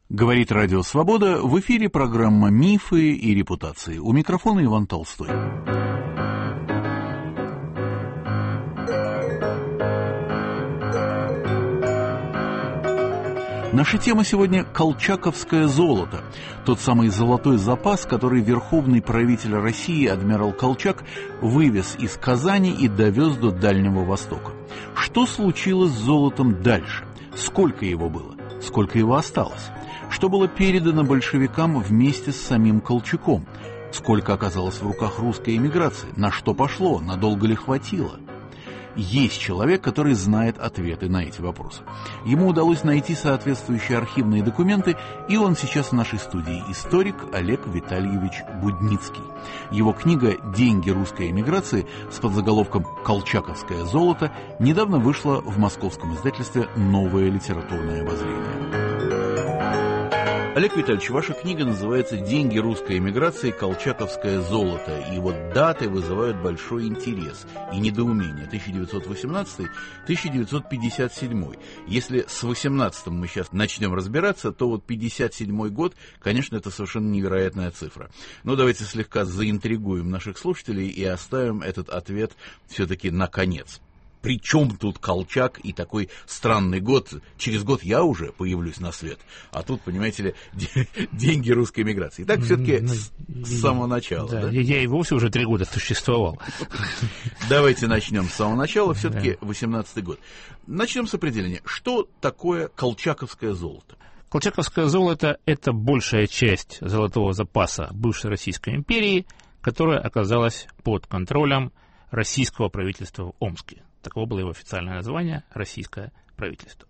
Говорит Радио Свобода, в эфире программа «Мифы и репутации». У микрофона Иван Толстой. Наша тема сегодня – колчаковское золото. Тот самый золотой запас, который верховный правитель России адмирал Колчак вывез из Казани и довез до Дальнего Востока. Что случилось с золотом дальше? Сколько его было? Сколько его осталось? Что было передано большевикам вместе с самим Колчаком? Сколько оказалось в руках русской эмиграции? На что пошло? Надолго ли хватило? Есть человек, который знает ответы на эти вопросы. Ему удалось найти соответствующие архивные документы, и он сейчас в нашей студии. Историк Олег Витальевич Будницкий. Его книга «Деньги русской эмиграции» с подзаголовком «Колчаковское золото» недавно вышла в московском издательстве «Новое литературное обозрение». Олег Витальевич, ваша книга называется «Деньги русской эмиграции. Колчаковское золото». И вот даты вызывают большой интерес и недоумение. 1918-1957. Если с 18-м мы сейчас начнем разбираться, то вот 57-й год, конечно, это совершенно невероятная цифра. Но давайте слегка заинтригуем наших слушателей и оставим этот ответ все-таки на конец. При чем тут Колчак и такой странный год? Через год я уже появлюсь на свет. А тут, понимаете ли, деньги русской эмиграции. Итак, все-таки с самого начала. Да, я и вовсе уже 3 года существовал. Давайте начнем с самого начала. Все-таки 18-й год. Начнем с определения. Что такое колчаковское золото? Колчаковское золото – это большая часть золотого запаса бывшей Российской империи, которая оказалась под контролем российского правительства в Омске. Таково было его официальное название – российское правительство.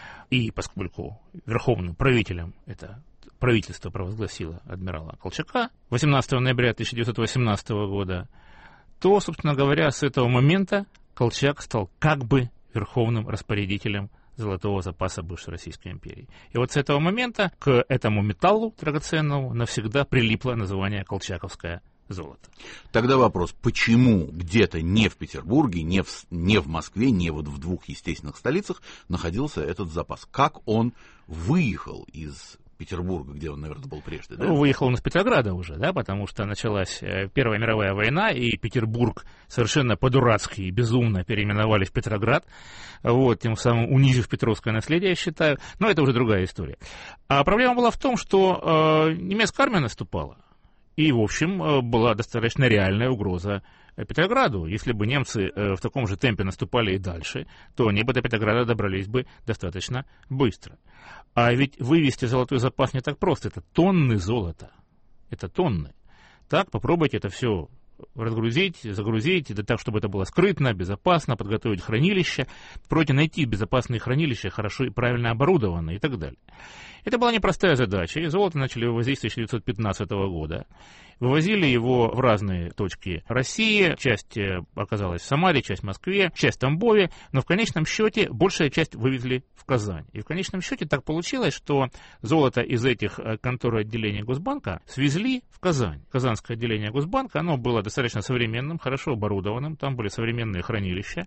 И поскольку верховным правителем это правительство провозгласило адмирала Колчака 18 ноября 1918 года, то, собственно говоря, с этого момента Колчак стал как бы верховным распорядителем золотого запаса бывшей Российской империи. И вот с этого момента к этому металлу драгоценному навсегда прилипло название колчаковское золото. Тогда вопрос, почему где-то не в Петербурге, не в Москве, не вот в 2 естественных столицах находился этот запас? Как он выехал из Петербурга, где он, наверное, был прежде? Да? Выехал он из Петрограда уже, да, потому что началась Первая мировая война, и Петербург совершенно по-дурацки и безумно переименовали в Петроград, вот, тем самым унизив петровское наследие, я считаю, но это уже другая история. А проблема была в том, что немецкая армия наступала. И, в общем, была достаточно реальная угроза Петрограду. Если бы немцы в таком же темпе наступали и дальше, то они бы до Петрограда добрались бы достаточно быстро. А ведь вывести золотой запас не так просто. Это тонны золота. Это тонны. Так, попробуйте это все разгрузить, загрузить, да так, чтобы это было скрытно, безопасно, подготовить хранилище, попробуйте найти безопасные хранилища, хорошо и правильно оборудованные и так далее. Это была непростая задача, и золото начали вывозить с 1915 года. Вывозили его в разные точки России, часть оказалась в Самаре, часть в Москве, часть в Тамбове, но в конечном счете большая часть вывезли в Казань. И в конечном счете так получилось, что золото из этих контор и отделений Госбанка свезли в Казань. Казанское отделение Госбанка, оно было достаточно современным, хорошо оборудованным, там были современные хранилища.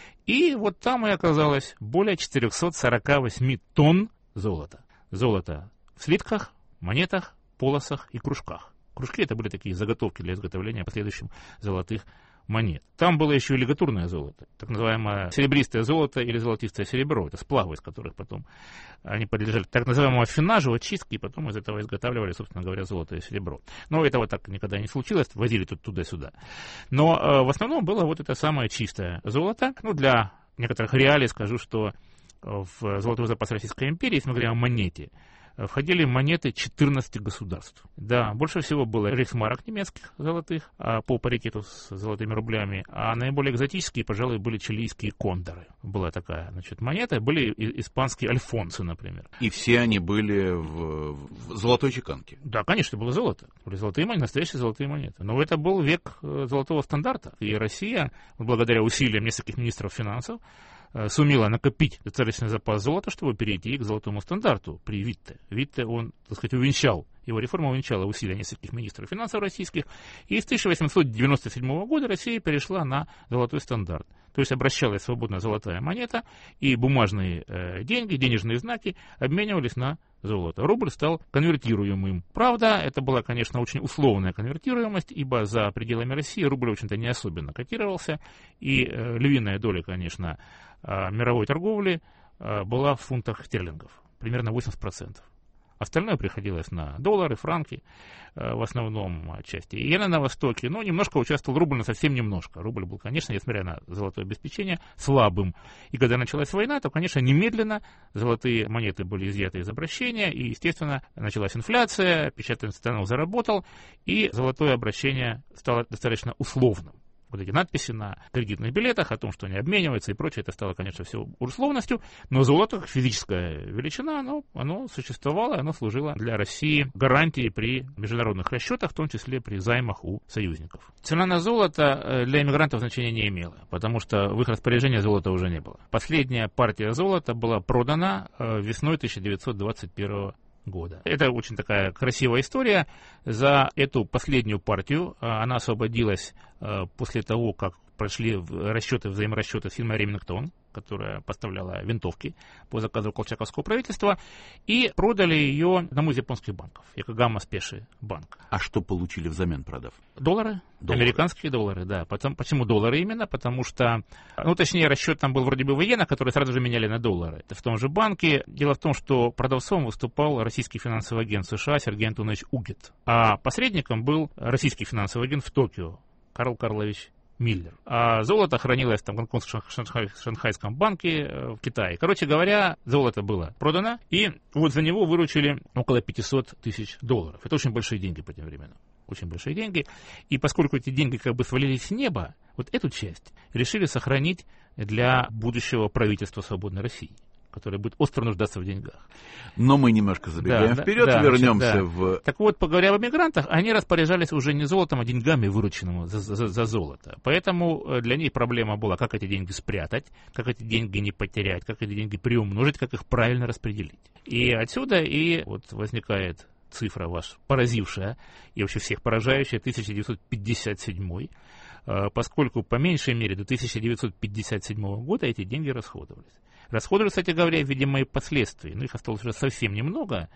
И вот там и оказалось более 448 тонн золота. Золото в слитках, монетах, полосах и кружках. Кружки — это были такие заготовки для изготовления последующих золотых монет. Там было еще и лигатурное золото, так называемое серебристое золото или золотистое серебро. Это сплавы, из которых потом они подлежали так называемому аффинажу, очистке, и потом из этого изготавливали, собственно говоря, золото и серебро. Но этого так никогда не случилось, возили тут туда-сюда. Но в основном было вот это самое чистое золото. Ну, для некоторых реалий скажу, что в золотой запас Российской империи, если мы говорим о монете, входили монеты 14 государств. Да, больше всего было рейхсмарок немецких золотых, по паритету с золотыми рублями, а наиболее экзотические, пожалуй, были чилийские кондоры. Была такая, значит, монета, были испанские альфонсы, например. И все они были в золотой чеканке? Да, конечно, было золото. Были золотые монеты, настоящие золотые монеты. Но это был век золотого стандарта. И Россия, благодаря усилиям нескольких министров финансов, сумела накопить достаточный запас золота, чтобы перейти к золотому стандарту при Витте. Витте, он, так сказать, увенчал, его реформа увенчала усилия нескольких министров финансов российских, и с 1897 года Россия перешла на золотой стандарт. То есть обращалась свободно золотая монета, и бумажные деньги, денежные знаки обменивались на золота, рубль стал конвертируемым. Правда, это была, конечно, очень условная конвертируемость, ибо за пределами России рубль, в общем-то, не особенно котировался, и львиная доля, конечно, мировой торговли была в фунтах стерлингов, примерно 80%. Остальное приходилось на доллары, франки, в основном части. И на Востоке, но немножко участвовал рубль, но совсем немножко. Рубль был, конечно, несмотря на золотое обеспечение, слабым. И когда началась война, то, конечно, немедленно золотые монеты были изъяты из обращения, и, естественно, началась инфляция, печатный станок заработал, и золотое обращение стало достаточно условным. Вот эти надписи на кредитных билетах о том, что они обмениваются и прочее, это стало, конечно, все условностью, но золото, как физическая величина, оно существовало, оно служило для России гарантией при международных расчетах, в том числе при займах у союзников. Цена на золото для иммигрантов значения не имела, потому что в их распоряжении золота уже не было. Последняя партия золота была продана весной 1921 года. Это очень такая красивая история. За эту последнюю партию она освободилась после того, как прошли взаиморасчеты с фирмой Ремингтон, которая поставляла винтовки по заказу колчаковского правительства, и продали ее одному из японских банков, Якогама Спеши банк. А что получили взамен, продав? Доллары. Американские доллары, да. Почему доллары именно? Потому что, точнее, расчет там был вроде бы в иенах, которые сразу же меняли на доллары. Это в том же банке. Дело в том, что продавцом выступал российский финансовый агент США Сергей Антонович Угет, а посредником был российский финансовый агент в Токио Карл Карлович Миллер. А золото хранилось там в Шанхайском банке в Китае. Короче говоря, золото было продано, и вот за него выручили около $500 тысяч. Это очень большие деньги по тем временам. Очень большие деньги. И поскольку эти деньги как бы свалились с неба, вот эту часть решили сохранить для будущего правительства свободной России, которое будет остро нуждаться в деньгах. Но мы немножко забегаем вперед, вернемся в... Так вот, поговоря об эмигрантах, они распоряжались уже не золотом, а деньгами, вырученными за золото. Поэтому для них проблема была, как эти деньги спрятать, как эти деньги не потерять, как эти деньги приумножить, как их правильно распределить. И отсюда и вот возникает цифра ваша поразившая и вообще всех поражающая, 1957, поскольку по меньшей мере до 1957 года эти деньги расходовались. Расходовались, кстати говоря, видимо, и последствий, но их осталось уже совсем немного,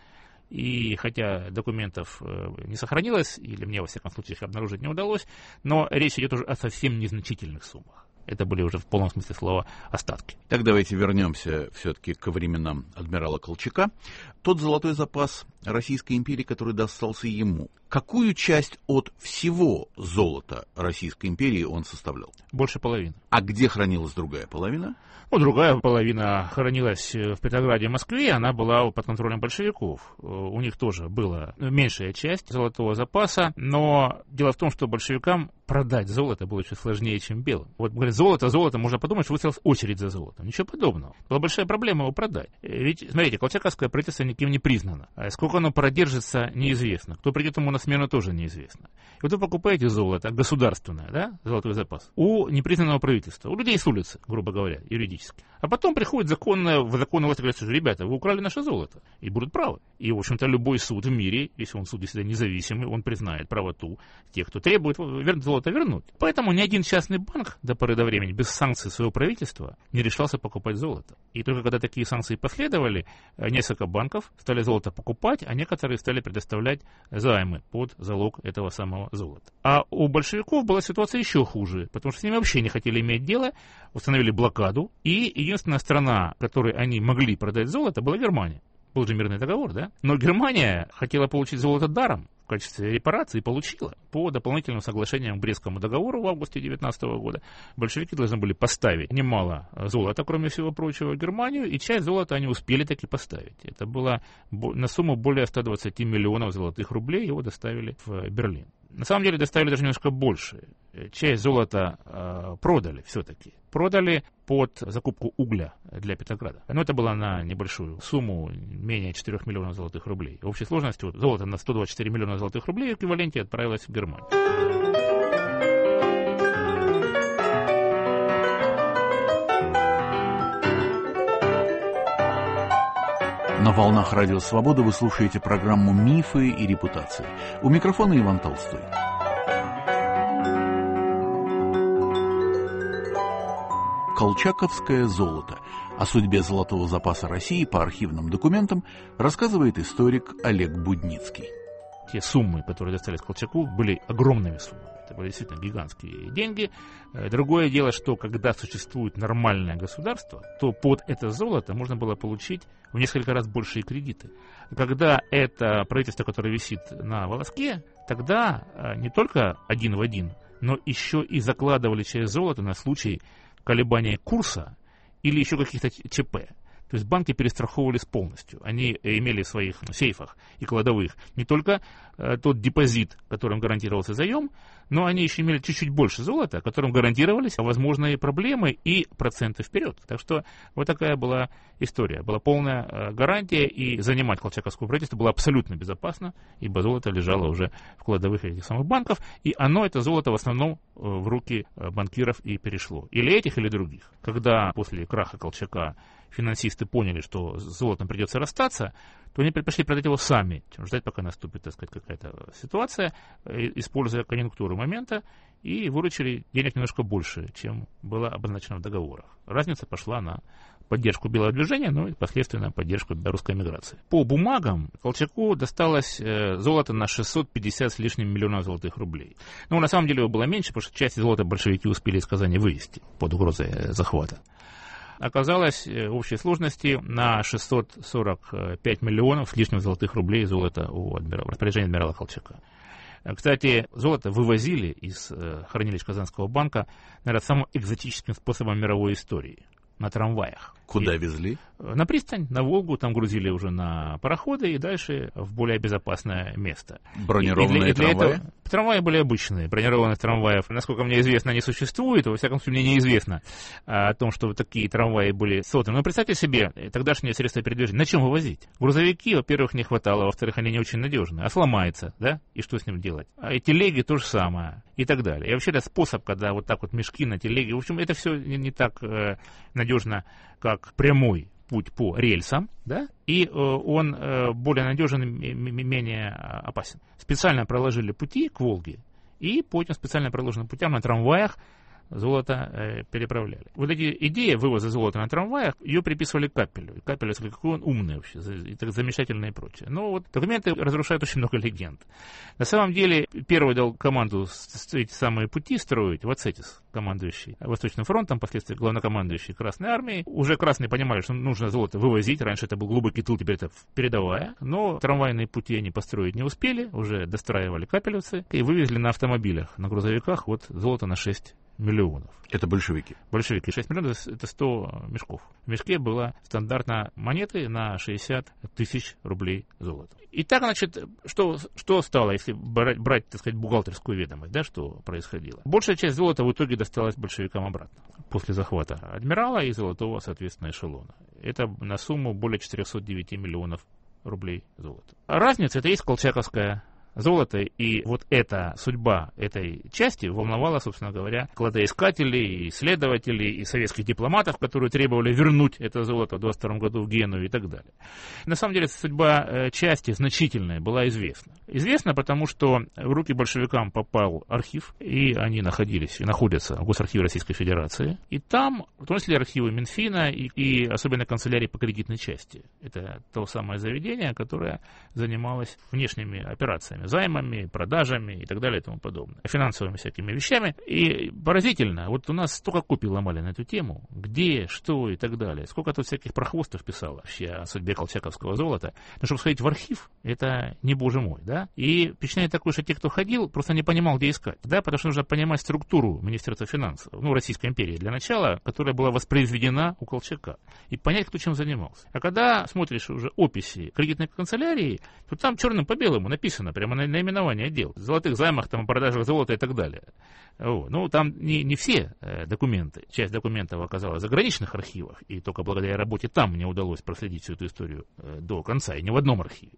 и хотя документов не сохранилось, или мне, во всяком случае, их обнаружить не удалось, но речь идет уже о совсем незначительных суммах. Это были уже в полном смысле слова остатки. Так давайте вернемся все-таки ко временам адмирала Колчака. Тот золотой запас Российской империи, который достался ему, какую часть от всего золота Российской империи он составлял? Больше половины. А где хранилась другая половина? Другая половина хранилась в Петрограде и Москве, она была под контролем большевиков. У них тоже была меньшая часть золотого запаса, но дело в том, что большевикам продать золото было еще сложнее, чем белым. Вот, говорят, золото, можно подумать, что выстроилась очередь за золотом. Ничего подобного. Была большая проблема его продать. Ведь, смотрите, колчаковское правительство никем не признано. А сколько оно продержится, неизвестно. Кто придет ему на смену, тоже неизвестно. И вот вы покупаете золото, государственное, да, золотой запас, у непризнанного правительства, у людей с улицы, грубо говоря, юридически. А потом приходит законная власть и говорит, что, ребята, вы украли наше золото. И будут правы. И, в общем-то, любой суд в мире, если он суд действительно независимый, он признает правоту тех, кто требует золото вернуть. Поэтому ни один частный банк до поры до времени без санкций своего правительства не решался покупать золото. И только когда такие санкции последовали, несколько банков стали золото покупать, а некоторые стали предоставлять займы под залог этого самого золота. А у большевиков была ситуация еще хуже, потому что с ними вообще не хотели иметь дело, установили блокаду, и единственная страна, которой они могли продать золото, была Германия. Был же мирный договор, да? Но Германия хотела получить золото даром в качестве репарации и получила. По дополнительным соглашениям к Брестскому договору в августе 19 года большевики должны были поставить немало золота, кроме всего прочего, в Германию, и часть золота они успели таки поставить. Это было на сумму более 120 миллионов золотых рублей, его доставили в Берлин. На самом деле доставили даже немножко больше. Часть золота продали все-таки. Продали под закупку угля для Петрограда. Но это было на небольшую сумму, менее 4 миллионов золотых рублей. В общей сложности золото на 124 миллиона золотых рублей в эквиваленте отправилось в Германию. На волнах Радио Свобода вы слушаете программу «Мифы и репутации». У микрофона Иван Толстой. Колчаковское золото. О судьбе золотого запаса России по архивным документам рассказывает историк Олег Будницкий. Те суммы, которые достались Колчаку, были огромными суммами. Это были действительно гигантские деньги. Другое дело, что когда существует нормальное государство, то под это золото можно было получить в несколько раз большие кредиты. Когда это правительство, которое висит на волоске, тогда не только один в один, но еще и закладывали через золото на случай колебания курса или еще каких-то ЧП. То есть банки перестраховывались полностью. Они имели в своих сейфах и кладовых не только тот депозит, которым гарантировался заем, но они еще имели чуть-чуть больше золота, которым гарантировались возможные проблемы и проценты вперед. Так что вот такая была история. Была полная гарантия, и занимать колчаковское правительство было абсолютно безопасно, ибо золото лежало уже в кладовых этих самых банков, и оно, это золото, в основном в руки банкиров и перешло. Или этих, или других. Когда после краха Колчака финансисты поняли, что с золотом придется расстаться, то они предпочли продать его сами, чем ждать, пока наступит, так сказать, какая-то ситуация, используя конъюнктуру момента, и выручили денег немножко больше, чем было обозначено в договорах. Разница пошла на поддержку белого движения, но и впоследствии на поддержку белорусской миграции. По бумагам Колчаку досталось золото на 650 с лишним миллионов золотых рублей. Но на самом деле его было меньше, потому что часть золота большевики успели из Казани вывести под угрозой захвата. Оказалось в общей сложности на 645 миллионов с лишним золотых рублей золота у распоряжения адмирала Колчака. Кстати, золото вывозили из хранилищ Казанского банка, наверное, самым экзотическим способом мировой истории. На трамваях. Куда везли? На пристань, на Волгу, там грузили уже на пароходы и дальше в более безопасное место. Бронированные трамваи? Трамваи были обычные, бронированных трамваев, насколько мне известно, не существует, во всяком случае, мне неизвестно о том, что вот такие трамваи были созданы. Но представьте себе, тогдашние средства передвижения, на чем вывозить? Грузовики, во-первых, не хватало, во-вторых, они не очень надежные, а сломается, да, и что с ним делать? А и телеги то же самое, и так далее. И вообще это способ, когда вот так вот мешки на телеге, в общем, это все не так надежно, как прямой путь по рельсам, да, и он более надежен и менее опасен. Специально проложили пути к Волге, и по этим специально проложенным путям на трамваях золото переправляли. Вот эти идеи вывоза золота на трамваях, ее приписывали Капелю. Капель, какой он умный вообще, и так замечательно и прочее. Но вот документы разрушают очень много легенд. На самом деле, первый дал команду эти самые пути строить Вацетис, командующий Восточным фронтом, впоследствии главнокомандующий Красной армией. Уже красные понимали, что нужно золото вывозить. Раньше это был глубокий тыл, теперь это передовая. Но трамвайные пути они построить не успели, уже достраивали капелевцы и вывезли на автомобилях, на грузовиках вот золото на 6 миллионов. Это большевики? Большевики. 6 миллионов – это 100 мешков. В мешке было стандартно монеты на 60 тысяч рублей золота. Итак, значит, что стало, если брать, так сказать, бухгалтерскую ведомость, да, что происходило? Большая часть золота в итоге досталась большевикам обратно после захвата адмирала и золотого, соответственно, эшелона. Это на сумму более 409 миллионов рублей золота. Разница – это есть колчаковская золото, и вот эта судьба этой части волновала, собственно говоря, кладоискателей, исследователей и советских дипломатов, которые требовали вернуть это золото в 22 году в Геную и так далее. На самом деле судьба части значительная была известна. Известна, потому что в руки большевикам попал архив, и они находились и находятся в Госархиве Российской Федерации, и там, в том числе архивы Минфина и особенно канцелярии по кредитной части. Это то самое заведение, которое занималось внешними операциями, займами, продажами и так далее и тому подобное, финансовыми всякими вещами. И поразительно, вот у нас столько копий ломали на эту тему, где, что и так далее. Сколько тут всяких прохвостов писало вообще о судьбе колчаковского золота. Но чтобы сходить в архив, это не боже мой, да. И впечатление такое, что те, кто ходил, просто не понимал, где искать, да, потому что нужно понимать структуру Министерства финансов, ну, Российской империи для начала, которая была воспроизведена у Колчака, и понять, кто чем занимался. А когда смотришь уже описи кредитной канцелярии, то там черным по белому написано прямо на наименование отдел. В золотых займах, там, о продажах золота и так далее. Ну, там не все документы. Часть документов оказалась в заграничных архивах, и только благодаря работе там мне удалось проследить всю эту историю до конца, и не в одном архиве,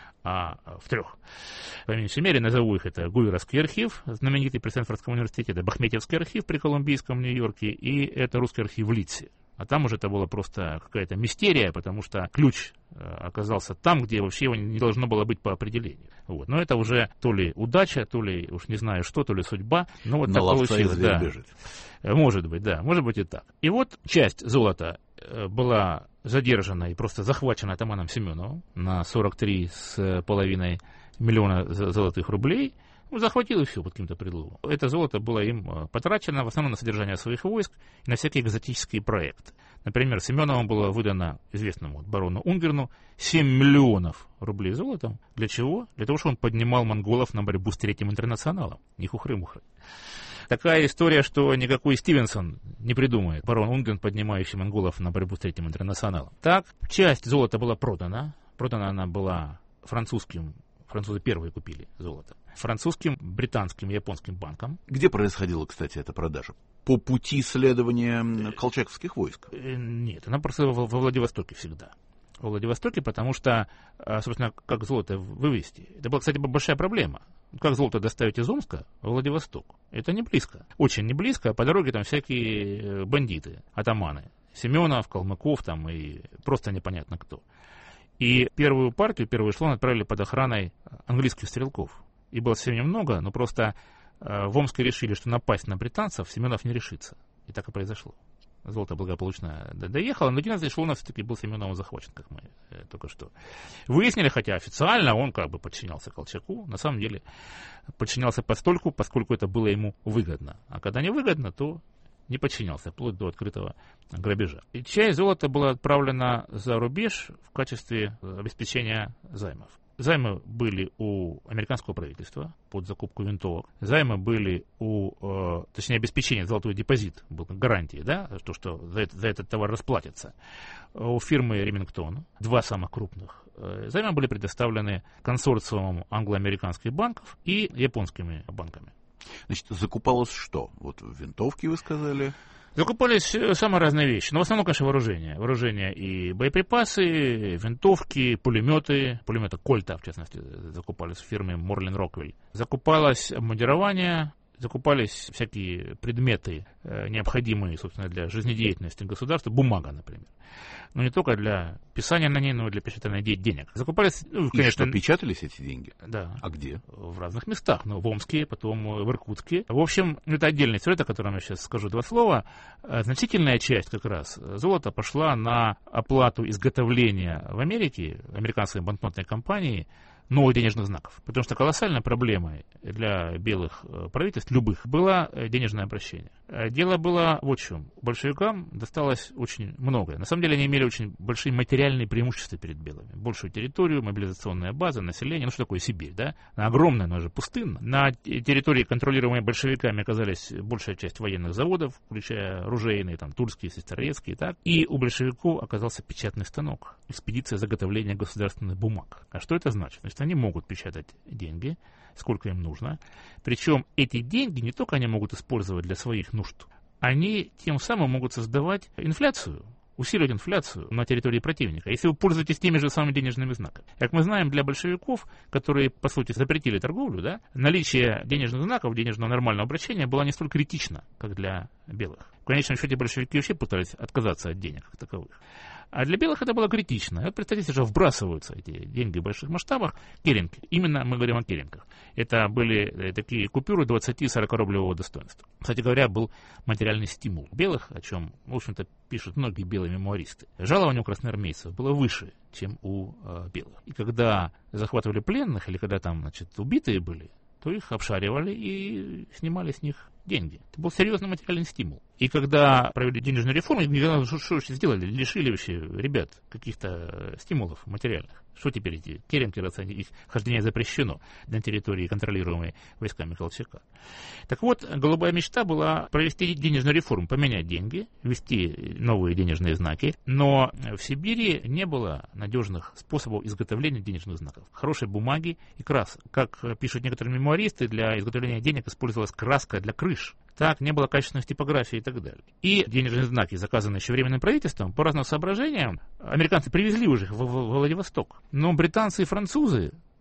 а в 3. По меньшей мере, назову их. Это Гуверовский архив, знаменитый при Стэнфордском университете, это Бахметьевский архив при Колумбийском Нью-Йорке, и это русский архив в Лидсе. А там уже это была просто какая-то мистерия, потому что ключ оказался там, где вообще его не должно было быть по определению. Вот. Но это уже то ли удача, то ли уж не знаю что, то ли судьба. Но вот так получилось. Да. Может быть, да, может быть и так. И вот часть золота была задержана и просто захвачена атаманом Семеновым на 43,5 миллиона золотых рублей. Он захватил и все под каким-то предлогом. Это золото было им потрачено в основном на содержание своих войск и на всякие экзотические проекты. Например, Семеновым было выдано известному барону Унгерну 7 миллионов рублей золотом. Для чего? Для того, чтобы он поднимал монголов на борьбу с Третьим интернационалом. Не хухры-мухры. Такая история, что никакой Стивенсон не придумает. Барон Унгерн, поднимающий монголов на борьбу с Третьим интернационалом. Так, часть золота была продана. Продана она была французским. Французы первые купили золото. Французским, британским, японским банкам. Где происходила, кстати, эта продажа? По пути следования колчаковских войск? Нет, она просто во Владивостоке всегда. Во Владивостоке, потому что, собственно, как золото вывести? Это была, кстати, большая проблема. Как золото доставить из Омска во Владивосток? Это не близко. Очень не близко, а по дороге там всякие бандиты, атаманы. Семенов, Калмыков там и просто непонятно кто. И первую партию, первый эшелон отправили под охраной английских стрелков. И было совсем немного, но просто в Омске решили, что напасть на британцев Семенов не решится. И так и произошло. Золото благополучно доехало, но 11 эшелонов все-таки был Семеновым захвачен, как мы только что выяснили, хотя официально он как бы подчинялся Колчаку, на самом деле подчинялся постольку, поскольку это было ему выгодно. А когда не выгодно, то не подчинялся, вплоть до открытого грабежа. И часть золота была отправлена за рубеж в качестве обеспечения займов. Займы были у американского правительства под закупку винтовок. Займы были точнее, обеспечение, золотой депозит был гарантией, да, что за этот товар расплатятся. У фирмы Ремингтон, два самых крупных, займы были предоставлены консорциумом англо-американских банков и японскими банками. Значит, закупалось что? Вот винтовки, вы сказали? Закупались самые разные вещи. Но в основном, конечно, вооружение. Вооружение и боеприпасы, винтовки, пулеметы. Пулеметы Кольта, в частности, закупались в фирме Морлин Роквелл. Закупалось обмундирование, закупались всякие предметы, необходимые, собственно, для жизнедеятельности государства. Бумага, например. Но не только для писания на ней, но и для печатания денег. Закупались, конечно... И что, печатались эти деньги? Да. А где? В разных местах. В Омске, потом в Иркутске. В общем, это отдельный сюжет, о котором я сейчас скажу два слова. Значительная часть как раз золота пошла на оплату изготовления в Америке, американской банкнотной компании, новых денежных знаков. Потому что колоссальной проблемой для белых правительств, любых, было денежное обращение. Дело было вот в чем. Большевикам досталось очень многое. На самом деле они имели очень большие материальные преимущества перед белыми. Большую территорию, мобилизационная база, население. Ну что такое Сибирь, да? Она огромная, но же пустынна. На территории, контролируемой большевиками, оказались большая часть военных заводов, включая оружейные, там, тульские, сестрорецкие, так. И у большевиков оказался печатный станок. Экспедиция заготовления государственных бумаг. А что это значит? Значит, они могут печатать деньги, сколько им нужно. Причем эти деньги не только они могут использовать для своих нужд, они тем самым могут создавать инфляцию, усиливать инфляцию на территории противника, если вы пользуетесь теми же самыми денежными знаками. Как мы знаем, для большевиков, которые, по сути, запретили торговлю, да, наличие денежных знаков, денежного нормального обращения было не столь критично, как для белых. В конечном счете большевики вообще пытались отказаться от денег как таковых. А для белых это было критично. И вот, представьте себе, вбрасываются эти деньги в больших масштабах. Керенги. Именно мы говорим о керенгах. Это были такие купюры 20-40 рублевого достоинства. Кстати говоря, был материальный стимул белых, о чем, в общем-то, пишут многие белые мемуаристы. Жалование у красноармейцев было выше, чем у белых. И когда захватывали пленных, или когда там, значит, убитые были, то их обшаривали и снимали с них деньги. Это был серьезный материальный стимул. И когда провели денежную реформу, что сделали? Лишили вообще ребят каких-то стимулов материальных. Что теперь эти керенги, их хождение запрещено на территории, контролируемой войсками Колчака. Так вот, голубая мечта была провести денежную реформу, поменять деньги, ввести новые денежные знаки, но в Сибири не было надежных способов изготовления денежных знаков. Хорошей бумаги и красок. Как пишут некоторые мемуаристы, для изготовления денег использовалась краска для крыш. Так, не было качественной типографии и так далее. И денежные знаки, заказанные еще временным правительством, по разным соображениям, американцы привезли уже их в Владивосток. Но британцы и французы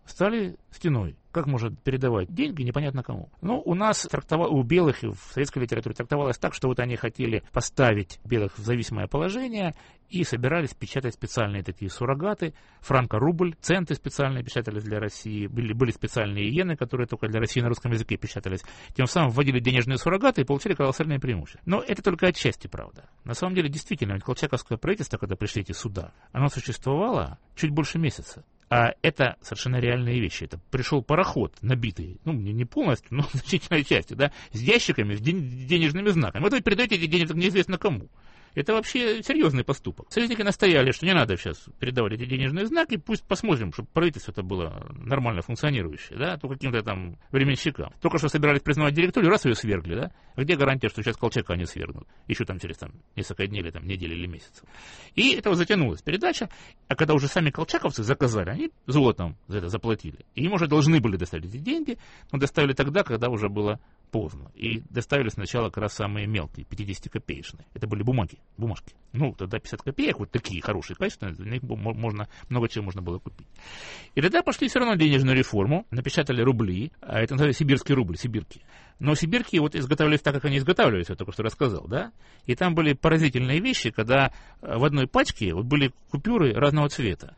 стали стеной. Как можно передавать деньги непонятно кому? Ну, у нас у белых и в советской литературе трактовалось так, что вот они хотели поставить белых в зависимое положение и собирались печатать специальные такие суррогаты, франко-рубль, центы специальные печатались для России, были специальные иены, которые только для России на русском языке печатались. Тем самым вводили денежные суррогаты и получили колоссальные преимущества. Но это только отчасти правда. На самом деле, действительно, ведь колчаковское правительство, когда пришли эти суда, оно существовало чуть больше месяца. А это совершенно реальные вещи. Это пришел пароход, набитый, ну, не полностью, но в значительной части, да, с ящиками, с денежными знаками. Вот вы передаете эти деньги неизвестно кому. Это вообще серьезный поступок. Союзники настояли, что не надо сейчас передавать эти денежные знаки, пусть посмотрим, чтобы правительство это было нормально функционирующее, да, то каким-то там временщикам. Только что собирались признавать директорию, раз ее свергли, да, а где гарантия, что сейчас Колчака не свергнут? Еще там через несколько дней или недели или месяцев. И это затянулась передача, а когда уже сами колчаковцы заказали, они золотом за это заплатили. И им уже должны были доставить эти деньги, но доставили тогда, когда уже было поздно. И доставили сначала как раз самые мелкие, 50-копеечные. Это были бумажки. Ну, тогда 50 копеек, вот такие хорошие, качественные, на них много чего можно было купить. И тогда пошли все равно денежную реформу, напечатали рубли, а это называется сибирский рубль, сибирки. Но сибирки вот изготавливались так, как они изготавливались, я только что рассказал, да? И там были поразительные вещи, когда в одной пачке вот были купюры разного цвета.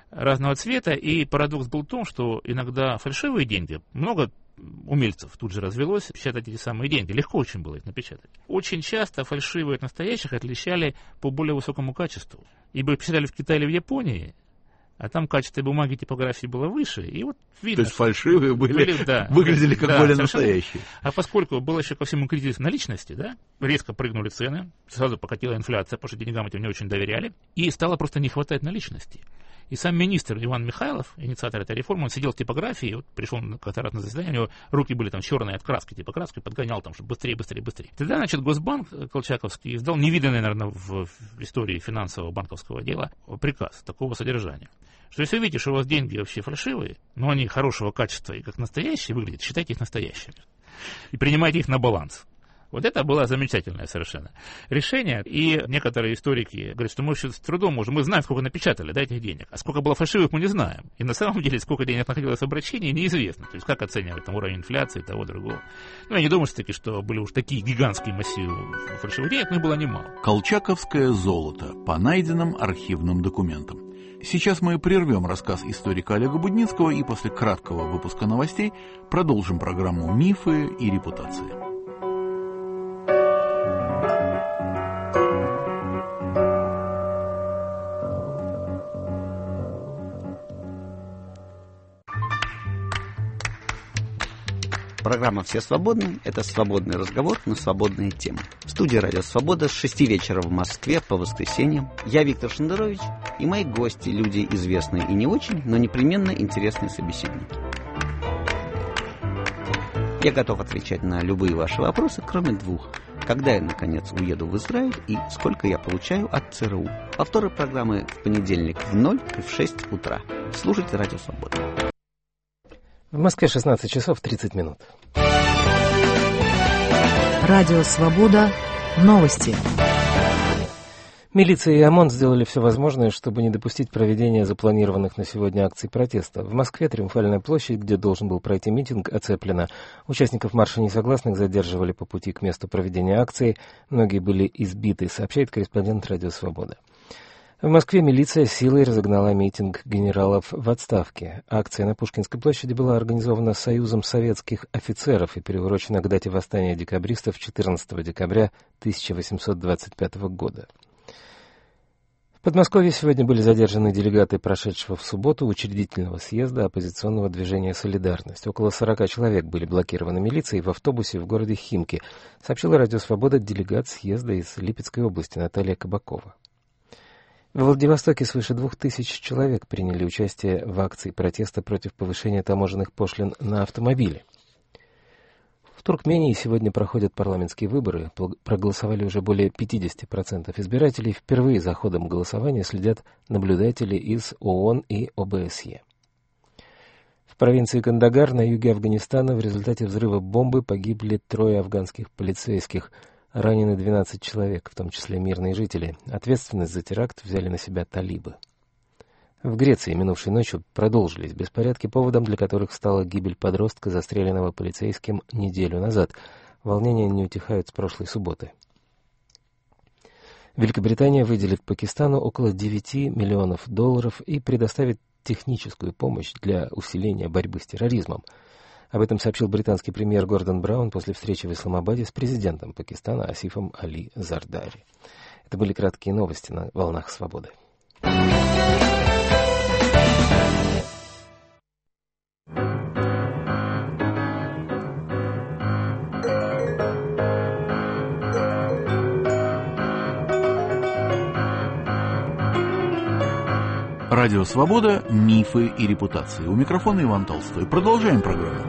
И парадокс был в том, что иногда фальшивые деньги, много умельцев тут же развелось печатать эти самые деньги. Легко очень было их напечатать. Очень часто фальшивые от настоящих отличали по более высокому качеству. Ибо печатали в Китае или в Японии, а там качество бумаги, типографии было выше. И вот видно, то есть фальшивые выглядели как более настоящие. А поскольку был еще ко всему кризис наличности, да, резко прыгнули цены, сразу покатила инфляция, потому что деньгам этим не очень доверяли, и стало просто не хватать наличности. И сам министр Иван Михайлов, инициатор этой реформы, он сидел в типографии, и вот пришел как-то раз на заседание, у него руки были там черные от краски, типографской, подгонял там, чтобы быстрее. Тогда, значит, Госбанк колчаковский издал невиданный, наверное, в истории финансового банковского дела приказ такого содержания. Что если вы видите, что у вас деньги вообще фальшивые, но они хорошего качества и как настоящие выглядят, считайте их настоящими. И принимайте их на баланс. Вот это было замечательное совершенно решение. И некоторые историки говорят, что мы вообще с трудом можем, мы знаем, сколько напечатали, да, этих денег, а сколько было фальшивых, мы не знаем. И на самом деле, сколько денег находилось в обращении, неизвестно. То есть, как оценивать там уровень инфляции и того, другого. Ну, я не думаю, все-таки, что были уж такие гигантские массивы фальшивых денег, но их было немало. Колчаковское золото по найденным архивным документам. Сейчас мы прервем рассказ историка Олега Будницкого и после краткого выпуска новостей продолжим программу «Мифы и репутация». Программа «Все свободны» — это свободный разговор на свободные темы. В студии «Радио Свобода» с 6 вечера в Москве по воскресеньям. Я Виктор Шендерович и мои гости, люди известные и не очень, но непременно интересные собеседники. Я готов отвечать на любые ваши вопросы, кроме двух. Когда я, наконец, уеду в Израиль и сколько я получаю от ЦРУ. Повторы программы в понедельник в 0 и в 6 утра. Слушайте «Радио Свобода». В Москве 16 часов 30 минут. Радио «Свобода». Новости. Милиция и ОМОН сделали все возможное, чтобы не допустить проведения запланированных на сегодня акций протеста. В Москве Триумфальная площадь, где должен был пройти митинг, оцеплена. Участников марша несогласных задерживали по пути к месту проведения акции. Многие были избиты, сообщает корреспондент «Радио Свобода». В Москве милиция силой разогнала митинг генералов в отставке. Акция на Пушкинской площади была организована Союзом советских офицеров и приурочена к дате восстания декабристов 14 декабря 1825 года. В Подмосковье сегодня были задержаны делегаты прошедшего в субботу учредительного съезда оппозиционного движения «Солидарность». Около 40 человек были блокированы милицией в автобусе в городе Химки, сообщила «Радио Свобода» делегат съезда из Липецкой области Наталья Кабакова. В Владивостоке свыше 2000 человек приняли участие в акции протеста против повышения таможенных пошлин на автомобили. В Туркмении сегодня проходят парламентские выборы. Проголосовали уже более 50% избирателей. Впервые за ходом голосования следят наблюдатели из ООН и ОБСЕ. В провинции Кандагар на юге Афганистана в результате взрыва бомбы погибли 3 афганских полицейских. Ранены 12 человек, в том числе мирные жители. Ответственность за теракт взяли на себя талибы. В Греции минувшей ночью продолжились беспорядки, поводом для которых стала гибель подростка, застреленного полицейским неделю назад. Волнения не утихают с прошлой субботы. Великобритания выделит Пакистану около $9 миллионов и предоставит техническую помощь для усиления борьбы с терроризмом. Об этом сообщил британский премьер Гордон Браун после встречи в Исламабаде с президентом Пакистана Асифом Али Зардари. Это были краткие новости на «Волнах свободы». Радио «Свобода. Мифы и репутации». У микрофона Иван Толстой. Продолжаем программу.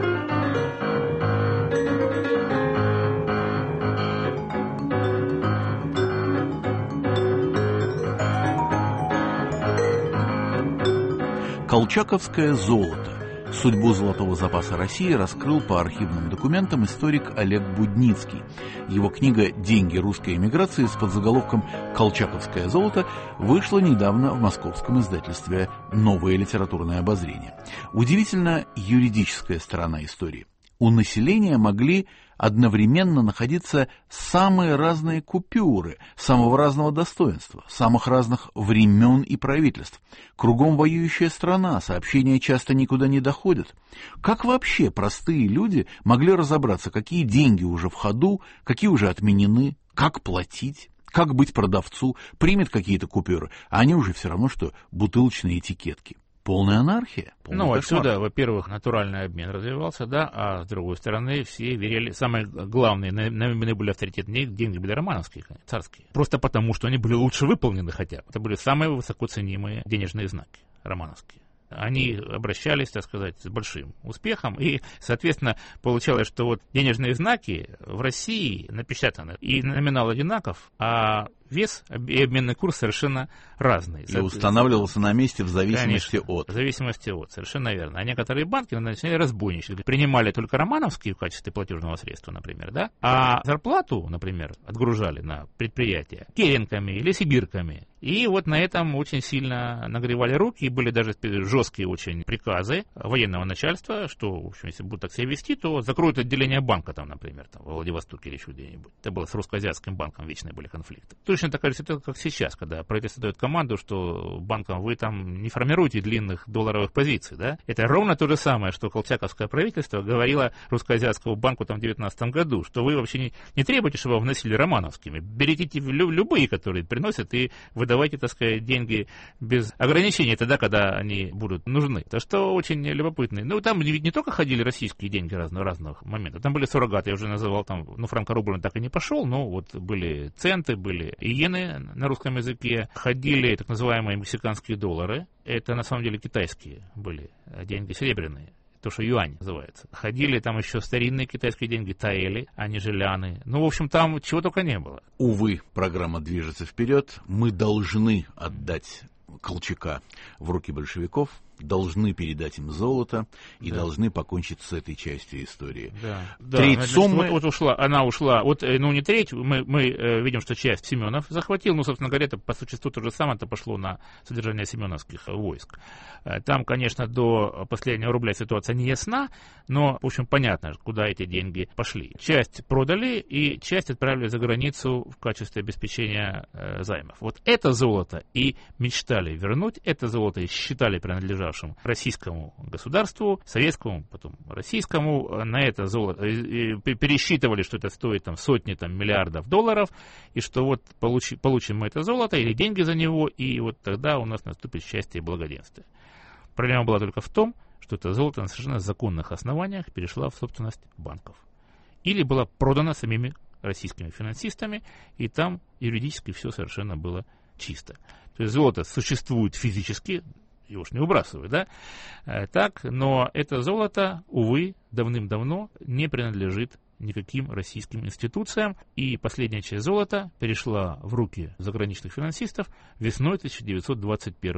Колчаковское золото. Судьбу золотого запаса России раскрыл по архивным документам историк Олег Будницкий. Его книга «Деньги русской эмиграции» с подзаголовком «Колчаковское золото» вышла недавно в московском издательстве «Новое литературное обозрение». Удивительна юридическая сторона истории. У населения могли одновременно находиться самые разные купюры, самого разного достоинства, самых разных времен и правительств. Кругом воюющая страна, сообщения часто никуда не доходят. Как вообще простые люди могли разобраться, какие деньги уже в ходу, какие уже отменены, как платить? Как быть продавцу? Примет какие-то купюры, а они уже все равно, что бутылочные этикетки. Полная анархия. Отсюда, во-первых, натуральный обмен развивался, да, а с другой стороны, все верили, самые главные, наиболее авторитетные деньги были романовские, царские. Просто потому, что они были лучше выполнены хотя бы. Это были самые высоко ценимые денежные знаки романовские. Они обращались, так сказать, с большим успехом, и, соответственно, получалось, что вот денежные знаки в России напечатаны, и номинал одинаков, а вес и обменный курс совершенно разные. И устанавливался на месте в зависимости от. В зависимости от, совершенно верно. А некоторые банки начали разбойничать. Принимали только романовские в качестве платежного средства, например, да, а зарплату, например, отгружали на предприятия керенками или сибирками. И вот на этом очень сильно нагревали руки, и были даже жесткие очень приказы военного начальства, что, в общем, если будут так себя вести, то закроют отделение банка там, например, там, в Владивостоке или еще где-нибудь. Это было с русско-азиатским банком, вечные были конфликты. Точно такая же ситуация, как сейчас, когда правительство дает команду, что банкам вы там не формируете длинных долларовых позиций, да? Это ровно то же самое, что колчаковское правительство говорило русско-азиатскому банку там в 2019 году, что вы вообще не требуете, чтобы вы вносили романовскими. Берите любые, которые приносят, и выдавайте, так сказать, деньги без ограничений тогда, когда они будут нужны. То, что очень любопытно. Ну, там ведь не только ходили российские деньги разных моментов. Там были суррогаты, я уже называл, там, ну, франко-рубль он так и не пошел, но вот были центы, были иены на русском языке, ходили так называемые мексиканские доллары. Это, на самом деле, китайские были деньги, серебряные. То, что юань называется. Ходили там еще старинные китайские деньги, таэли, а не желяны. Ну, в общем, там чего только не было. Увы, программа движется вперед. Мы должны отдать Колчака в руки большевиков, должны передать им золото и должны покончить с этой частью истории. Треть суммы... Вот ушла, она ушла, вот, ну не треть, мы видим, что часть Семенов захватил, ну, собственно говоря, это по существу то же самое, это пошло на содержание семеновских войск. Там, конечно, до последнего рубля ситуация не ясна, но, в общем, понятно, куда эти деньги пошли. Часть продали и часть отправили за границу в качестве обеспечения займов. Вот это золото и мечтали вернуть, это золото и считали принадлежащим российскому государству, советскому, потом российскому, на это золото пересчитывали, что это стоит там сотни там, миллиардов долларов, и что вот получим мы это золото или деньги за него, и вот тогда у нас наступит счастье и благоденствие. Проблема была только в том, что это золото на совершенно законных основаниях перешло в собственность банков. Или было продано самими российскими финансистами, и там юридически все совершенно было чисто. То есть золото существует физически, его ж не выбрасывают, да? Так, но это золото, увы, давным-давно не принадлежит никаким российским институциям, и последняя часть золота перешла в руки заграничных финансистов весной 1921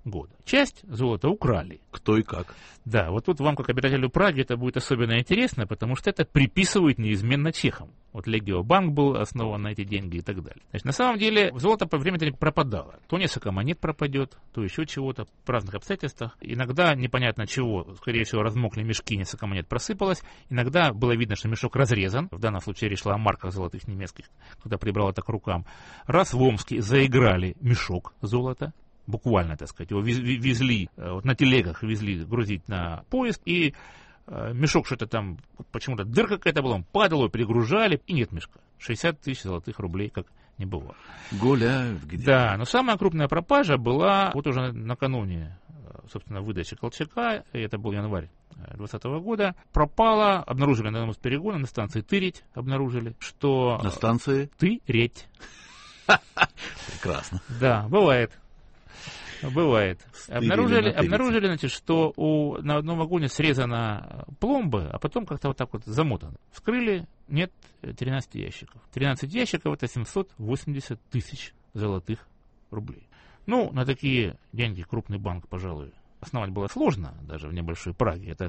года. Часть золота украли. Кто и как. Да, вот тут вам, как обитателю Праги, это будет особенно интересно, потому что это приписывают неизменно чехам. Вот Легиобанк был основан на эти деньги и так далее. Значит, на самом деле золото по времени пропадало. То несколько монет пропадет, то еще чего-то в разных обстоятельствах. Иногда непонятно чего, скорее всего, размокли мешки, несколько монет просыпалось. Иногда было видно, что мешок разрезан. В данном случае речь шла о марках золотых немецких, когда прибрал это к рукам. Раз в Омске заиграли мешок золота, буквально, так сказать, его везли, вот на телегах везли грузить на поезд, и мешок что-то там, почему-то дырка какая-то была, он падал, его перегружали, и нет мешка. 60 тысяч золотых рублей, как не бывало. Гуляют где-то. Да, но самая крупная пропажа была вот уже накануне, собственно, выдачи Колчака, и это был январь 2020 года, пропала, обнаружили на одном из перегонов, на станции Тыреть обнаружили, что... На станции? Тыреть. Прекрасно. Да, бывает. Бывает. Обнаружили, значит, что на одном вагоне срезана пломба, а потом как-то вот так вот замотано. Вскрыли, нет 13 ящиков. 13 ящиков — это 780 тысяч золотых рублей. Ну, на такие деньги крупный банк, пожалуй, основать было сложно, даже в небольшой Праге. Это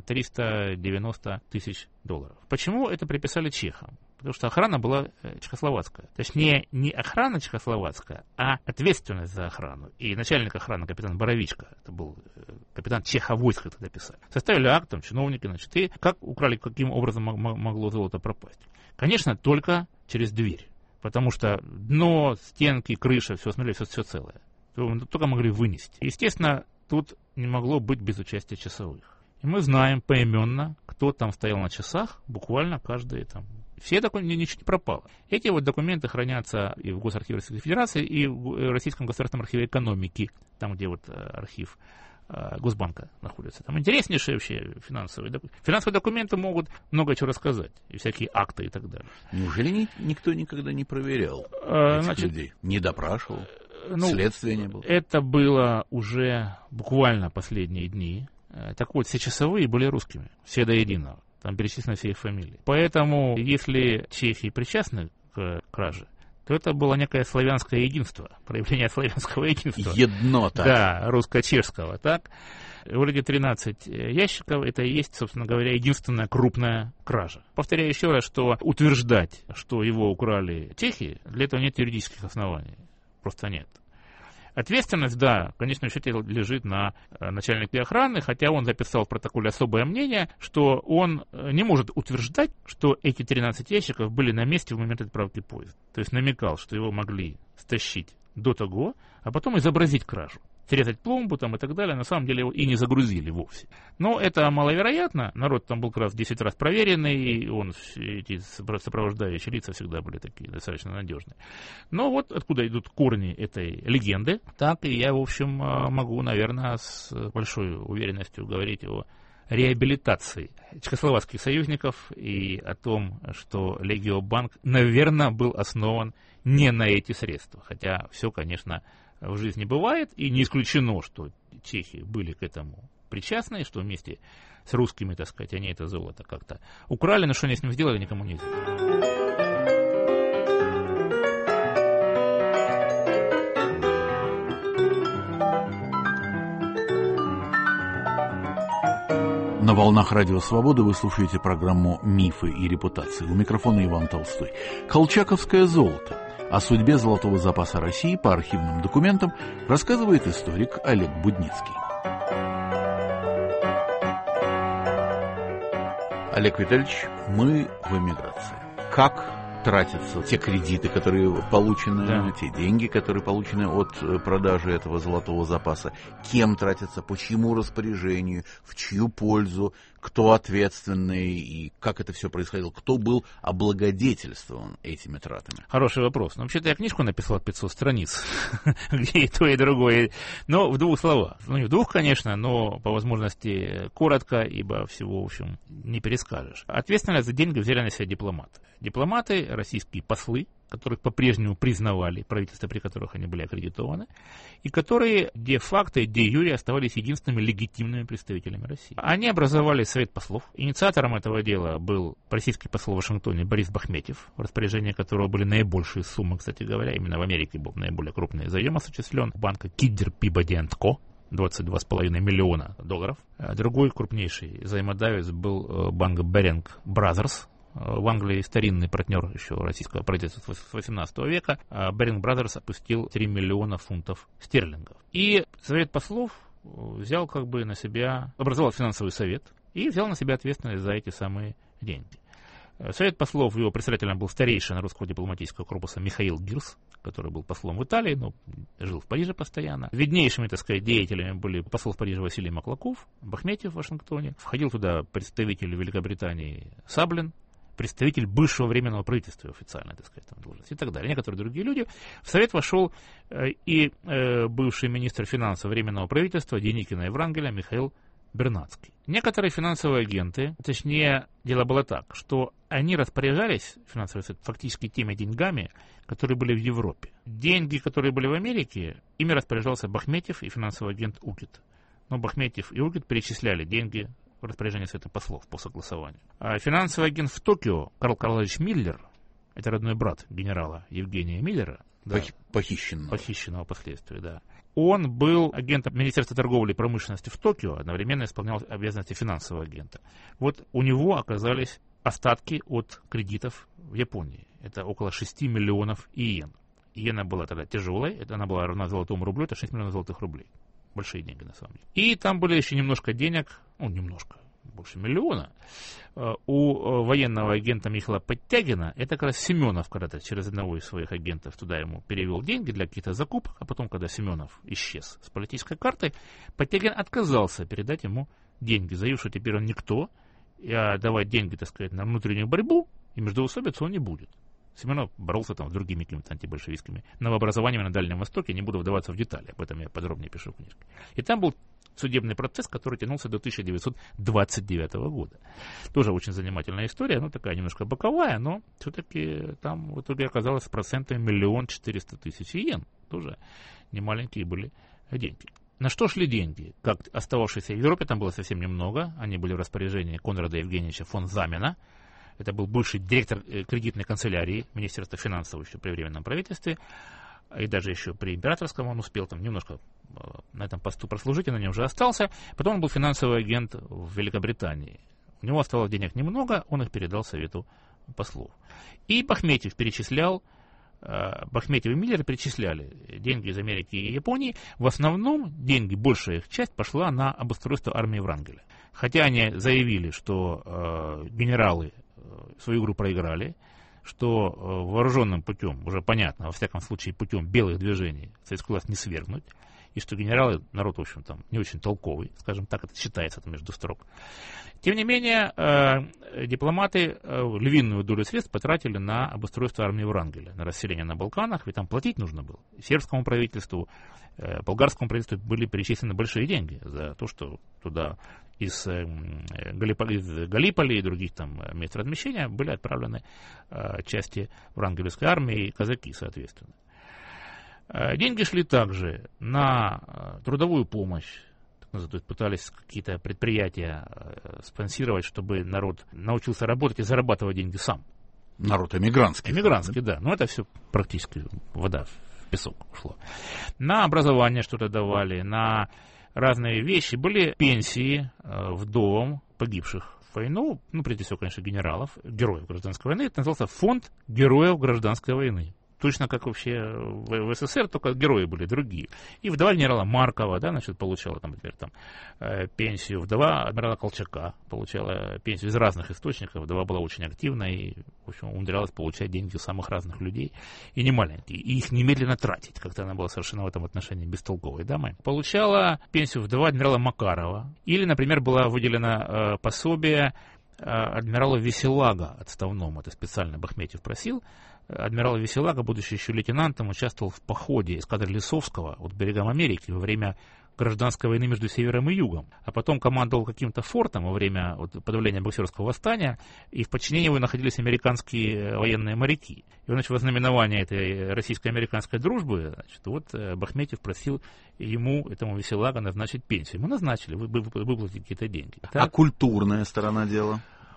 390 тысяч долларов. Почему это приписали чехам? Потому что охрана была чехословацкая. Точнее, не охрана чехословацкая, а ответственность за охрану. И начальник охраны, капитан Боровичко, это был капитан Чеховойска, тогда писали. Составили акт, там, чиновники, значит, и как украли, каким образом могло золото пропасть? Конечно, только через дверь. Потому что дно, стенки, крыша, все, смотрели, все целое. Только могли вынести. Естественно, тут не могло быть без участия часовых. И мы знаем поименно, кто там стоял на часах, буквально каждый там. Все документы, ничего не пропало. Эти вот документы хранятся и в Госархиве Российской Федерации, и в Российском государственном архиве экономики, там, где вот архив Госбанка находится. Там интереснейшие вообще финансовые документы. Финансовые документы могут много чего рассказать, и всякие акты и так далее. Неужели никто никогда не проверял этих людей? Не допрашивал? Следствия не было? Это было уже буквально последние дни. Так вот, все часовые были русскими, все до единого. Там перечислены все их фамилии. Поэтому, если чехи причастны к краже, то это было некое славянское единство, проявление славянского единства. Еднота. Да, русско-чешского, так. Вот эти 13 ящиков, это и есть, собственно говоря, единственная крупная кража. Повторяю еще раз, что утверждать, что его украли чехи, для этого нет юридических оснований. Просто нет. Ответственность, да, в конечном счете лежит на начальнике охраны, хотя он записал в протоколе особое мнение, что он не может утверждать, что эти 13 ящиков были на месте в момент отправки поезда. То есть намекал, что его могли стащить до того, а потом изобразить кражу. Срезать пломбу там и так далее, на самом деле его и не загрузили вовсе. Но это маловероятно, народ там был как раз 10 раз проверенный, и эти сопровождающие лица всегда были такие достаточно надежные. Но вот откуда идут корни этой легенды, так и я, в общем, могу, наверное, с большой уверенностью говорить о реабилитации чехословацких союзников и о том, что Легиобанк, наверное, был основан не на эти средства, хотя все, конечно, в жизни бывает, и не исключено, что чехи были к этому причастны, что вместе с русскими, так сказать, они это золото как-то украли, но что они с ним сделали, никому не известно. На волнах Радио Свобода вы слушаете программу «Мифы и репутации». У микрофона Иван Толстой. Колчаковское золото. О судьбе золотого запаса России по архивным документам рассказывает историк Олег Будницкий. Олег Витальевич, мы в эмиграции. Как тратятся те кредиты, которые получены, да, те деньги, которые получены от продажи этого золотого запаса? Кем тратятся, по чьему распоряжению, в чью пользу, кто ответственный и как это все происходило? Кто был облагодетельствован этими тратами? Хороший вопрос. Вообще-то я книжку написал 500 страниц, где и то, и другое. Но в двух словах. Ну, не в двух, конечно, но по возможности коротко, ибо всего, в общем, не перескажешь. Ответственность за деньги взяли на себя дипломаты. Дипломаты, российские послы, которых по-прежнему признавали правительства, при которых они были аккредитованы, и которые де-факто и де-юре оставались единственными легитимными представителями России. Они образовали Совет послов. Инициатором этого дела был российский посол в Вашингтоне Борис Бахметьев, в распоряжении которого были наибольшие суммы, кстати говоря. Именно в Америке был наиболее крупный заем осуществлен банка Киддер, Пибоди & Ко. 22,5 миллиона долларов. Другой крупнейший взаимодавец был банк Baring Brothers. В Англии старинный партнер еще российского правительства с 18 века. Baring Brothers опустил 3 миллиона фунтов стерлингов. И Совет послов взял как бы на себя, образовал финансовый совет и взял на себя ответственность за эти самые деньги. Совет послов, его председателем был старейшина русского дипломатического корпуса Михаил Гирс, который был послом в Италии, но жил в Париже постоянно. Виднейшими, так сказать, деятелями были посол в Париже Василий Маклаков, Бахметьев в Вашингтоне. Входил туда представитель Великобритании Саблин, представитель бывшего временного правительства официально, так сказать, там должность и так далее. Некоторые другие люди. В совет вошел и бывший министр финансов временного правительства Деникина и Врангеля Михаил Бернацкий. Некоторые финансовые агенты, точнее, дело было так, что они распоряжались, финансовый совет, фактически теми деньгами, которые были в Европе. Деньги, которые были в Америке, ими распоряжался Бахметьев и финансовый агент Укит. Но Бахметьев и Укит перечисляли деньги в распоряжение Совета послов по согласованию. А финансовый агент в Токио Карл Карлович Миллер, это родной брат генерала Евгения Миллера, да, похищенного впоследствии, да. Он был агентом Министерства торговли и промышленности в Токио, одновременно исполнял обязанности финансового агента. Вот у него оказались остатки от кредитов в Японии. Это около 6 миллионов иен. Иена была тогда тяжелой, она была равна золотому рублю, это 6 миллионов золотых рублей. Большие деньги, на самом деле. И там были еще немножко денег, больше миллиона. У военного агента Михаила Подтягина, это как раз Семенов когда-то через одного из своих агентов туда ему перевел деньги для каких-то закупок, а потом, когда Семенов исчез с политической картой, Подтягин отказался передать ему деньги, заявив, что теперь он никто, а давать деньги, так сказать, на внутреннюю борьбу и междоусобицу он не будет. Семенов боролся там с другими какими-то антибольшевистскими новообразованиями на Дальнем Востоке, не буду вдаваться в детали, об этом я подробнее пишу в книжке. И там был судебный процесс, который тянулся до 1929 года. Тоже очень занимательная история, такая немножко боковая, но все-таки там в итоге оказалось с процентами 1 400 000 иен. Тоже немаленькие были деньги. На что шли деньги? Как остававшиеся в Европе, там было совсем немного, они были в распоряжении Конрада Евгеньевича фон Замена. Это был бывший директор кредитной канцелярии Министерства финансов еще при Временном правительстве. И даже еще при императорском он успел там немножко на этом посту прослужить, и на нем уже остался. Потом он был финансовый агент в Великобритании. У него оставалось денег немного, он их передал Совету послов. И Бахметьев и Миллер перечисляли деньги из Америки и Японии. В основном деньги, большая их часть, пошла на обустройство армии Врангеля. Хотя они заявили, что генералы свою игру проиграли, что вооруженным путем, уже понятно, во всяком случае путем белых движений советскую власть не свергнуть, и что генералы, народ, в общем, там не очень толковый, скажем так, это считается там между строк. Тем не менее, дипломаты львиную долю средств потратили на обустройство армии Врангеля, на расселение на Балканах, ведь там платить нужно было. Сербскому правительству, болгарскому правительству были перечислены большие деньги за то, что туда из Галиполи и других там мест размещения были отправлены части врангелевской армии и казаки, соответственно. Деньги шли также на трудовую помощь, то есть пытались какие-то предприятия спонсировать, чтобы народ научился работать и зарабатывать деньги сам. Народ эмигрантский. Эмигрантский, да. Но это все практически вода в песок ушло. На образование что-то давали, на разные вещи. Были пенсии вдовам погибших в войну, прежде всего, конечно, генералов, героев гражданской войны. Это назывался фонд героев гражданской войны. Точно как вообще в СССР, только герои были другие. И вдова генерала Маркова, получала, например, пенсию. Вдова адмирала Колчака получала пенсию из разных источников. Вдова была очень активна и, в общем, умудрялась получать деньги у самых разных людей. И не маленькие. И их немедленно тратить. Как-то она была совершенно в этом отношении бестолковой дамой. Получала пенсию вдова адмирала Макарова. Или, например, была выделена пособие адмиралу Веселага отставному. Это специально Бахметьев просил. Адмирал Веселага, будучи еще лейтенантом, участвовал в походе эскадры Лисовского от берегам Америки во время гражданской войны между Севером и Югом. А потом командовал каким-то фортом во время подавления Боксерского восстания, и в подчинении его находились американские военные моряки. И он, во знаменование этой российско-американской дружбы, Бахметьев просил этому Веселага, назначить пенсию. Ему назначили, выплатить какие-то деньги. А культурная сторона дела?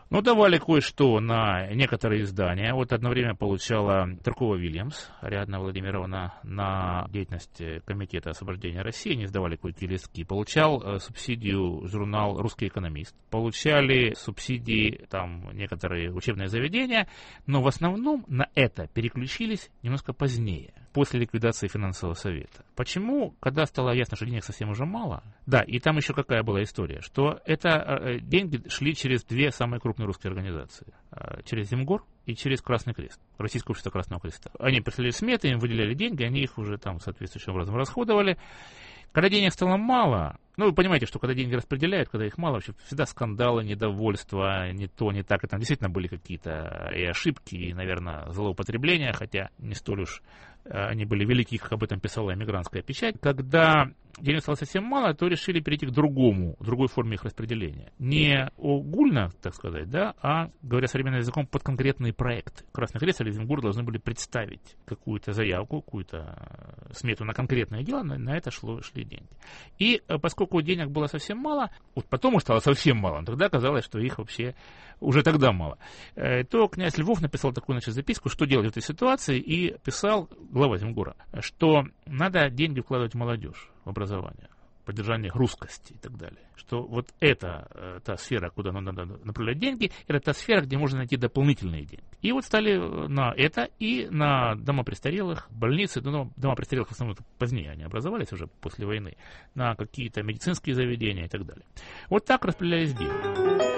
Ну, давали кое-что на некоторые издания. Вот одно время получала Таркова-Вильямс Ариадна Владимировна на деятельность Комитета освобождения России. Они издавали кое-какие листки. Получал субсидию журнал «Русский экономист». Получали субсидии там некоторые учебные заведения. Но в основном на это переключились немножко позднее, после ликвидации финансового совета. Почему? Когда стало ясно, что денег совсем уже мало. Да, и там еще какая была история, что это деньги шли через две самые крупные русские организации. Через Земгор и через Красный Крест, Российское общество Красного Креста. Они прислали сметы, им выделяли деньги, они их уже там соответствующим образом расходовали. Когда денег стало мало, ну, вы понимаете, что когда деньги распределяют, когда их мало, вообще всегда скандалы, недовольство, не то, не так. И там действительно были какие-то и ошибки, и, наверное, злоупотребления, хотя не столь уж они были велики, как об этом писала эмигрантская печать. Когда денег стало совсем мало, то решили перейти к другой форме их распределения. Не огульно, так сказать, да, а, говоря современным языком, под конкретные проекты. Красный Крест или Земгур должны были представить какую-то заявку, какую-то смету на конкретное дело, на это шли деньги. И поскольку денег было совсем мало, вот потом уж стало совсем мало, тогда казалось, что их вообще уже тогда мало, то князь Львов написал такую, значит, записку, что делать в этой ситуации, и писал, глава Земгура, что надо деньги вкладывать в молодежь, в образование, поддержание русскости и так далее. Что вот это та сфера, куда надо направлять деньги, это та сфера, где можно найти дополнительные деньги. И вот стали на это и на дома престарелых, больницы, ну, дома престарелых в основном позднее они образовались уже после войны, на какие-то медицинские заведения и так далее. Вот так распределялись деньги.